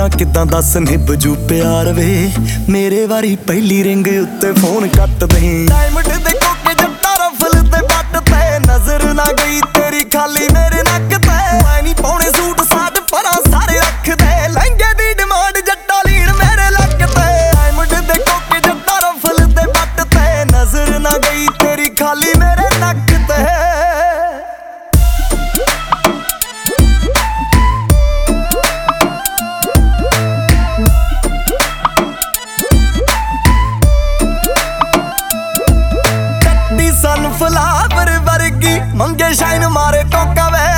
ਕਰਾਂ ਕਿੱਦਾਂ ਦੱਸ ਨਿਭਜੂ ਪਿਆਰ ਵੇ। ਮੇਰੇ ਵਾਰੀ ਪਹਿਲੀ ਰਿੰਗ ਉੱਤੇ ਫੋਨ ਕੱਟ ਦੇ। ਡਾਇਮੰਡ ਦੇ ਕੋਕੇ ਜੱਟਾ ਰਫਲ ਤੇ ਬੱਟ ਤੇ ਨਜ਼ਰ ਨਾ ਗਈ ਤੇਰੀ ਖਾਲੀ ਮੇਰੇ ਨੱਕ ਤੇ। ਮੈਂ ਨਹੀਂ ਪਾਉਣੇ ਸੂਟ ਸਾਟ ਪਰਾਂ ਸਾਰੇ ਰੱਖਦੇ ਲਹਿੰਗੇ ਦੀ ਡਿਮਾਂਡ ਜੱਟਾ ਲੀੜ ਮੇਰੇ ਲੱਕ ਤੇ। ਡਾਇਮੰਡ ਦੇ ਕੋਕੇ ਜੱਟਾ ਰਫਲ ਤੇ ਬੱਟ ਤੇ ਨਜ਼ਰ ਨਾ ਗਈ ਤੇਰੀ ਖਾਲੀ ਮੇਰੇ ਨੱਕ ਤੇ। ਸਨਫਲਾਵਰ ਵਰਗੀ ਮੰਗੇ ਸ਼ਾਈਨ ਮਾਰੇ ਟੋਕਾ ਵੇ।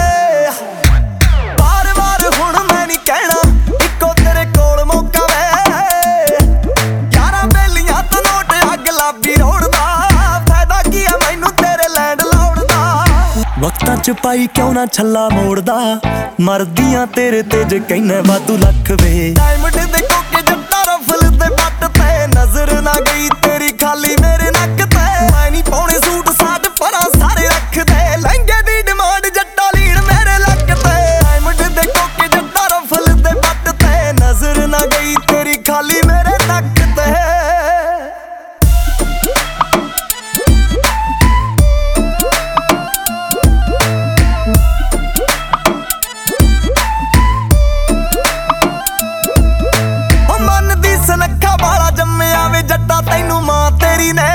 ਵਾਰ-ਵਾਰ ਹੁਣ ਮੈਂ ਨਹੀਂ ਕਹਿਣਾ ਇੱਕੋ ਤੇਰੇ ਕੋਲ ਮੌਕਾ ਵੇ। ਯਾਰਾਂ ਬੇਲੀਆਂ ਤੋਂ ਨੋਟ ਅੱਗ ਲਾਬੀ ਰੋੜਦਾ ਫਾਇਦਾ ਕੀ ਆ ਮੈਨੂੰ ਤੇਰੇ ਲੈਂਡ ਲਾਉਣ ਦਾ। ਵਕਤਾਂ ਚ ਪਾਈ ਕਿਉਂ ਨਾ ਛੱਲਾ ਮੋੜਦਾ ਮਰਦੀਆਂ ਤੇਰੇ ਤੇ ਜੇ ਕਹਿਣਾ ਵਾਧੂ ਲੱਖ ਵੇ। ਡਾਇਮੰਡ ਦੇ ਕੋਕੇ ਜੱਟਾ ਰਫਲ ਤੇ ਬੱਟ ਤੇ ਨਜ਼ਰ ਨਾ ਗਈ ਤੇਰੀ ਖਾਲੀ ਮੇਰੇ ਨੱਕ ਤੇ। ਮੈਂ ਨਹੀਂ ਪਾਉਣੇ ਸੂਟ ਸਾਟ ਪਰਾਂ ਸਾਰੇ ਰੱਖਦੇ ਲਹਿੰਗੇ ਦੀ ਡਿਮਾਂਡ ਜੱਟਾ ਲੀੜ ਮੇਰੇ ਲੱਕ ਤੇ। ਡਾਇਮੰਡ ਦੇ ਕੋਕੇ ਜੱਟਾ ਰਫਲ ਤੇ ਬੱਟ ਤੇ ਨਜ਼ਰ ਨਾ ਗਈ ਤੇਰੀ ਖਾਲੀ ਮੇਰੇ ਨੱਕ ਤੇ। ਉਹ ਮਨ ਦੀ ਸਨੱਖਾ ਵਾਲਾ ਜੰਮਿਆ ਵੇ ਜੱਟਾ ਤੈਨੂੰ ਮਾਂ ਤੇਰੀ ਨੇ।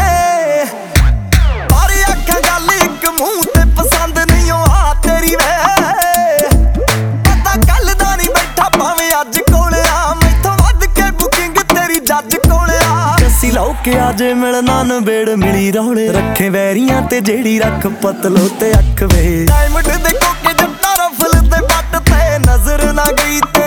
ਲਓ ਕੇ ਆਜੇ ਮਿਲਣਾ ਨਵੇੜ ਮਿਲੀ ਰੌਲੇ ਰੱਖੇ ਵੈਰੀਆਂ ਤੇ ਜਿਹੜੀ ਰੱਖ ਪਤਲੋ ਤੇ ਅੱਖ ਵੇ। ਡਾਇਮੰਡ ਦੇ ਕੋਕੇ ਜੱਟਾ ਰਫਲ ਤੇ ਬੱਟ ਤੇ ਨਜ਼ਰ ਨਾ ਗਈ ਤੇ